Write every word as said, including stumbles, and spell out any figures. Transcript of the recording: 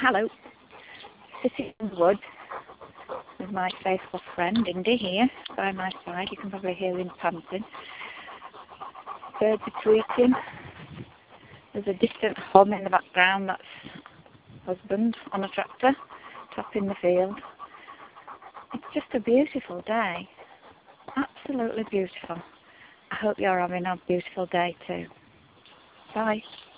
Hello. Sitting in the woods with my faithful friend Indy here by my side. You can probably hear him panting. Birds are tweeting. There's a distant hum in the background. That's husband on a tractor tapping the field. It's just a beautiful day. Absolutely beautiful. I hope you're having a beautiful day too. Bye.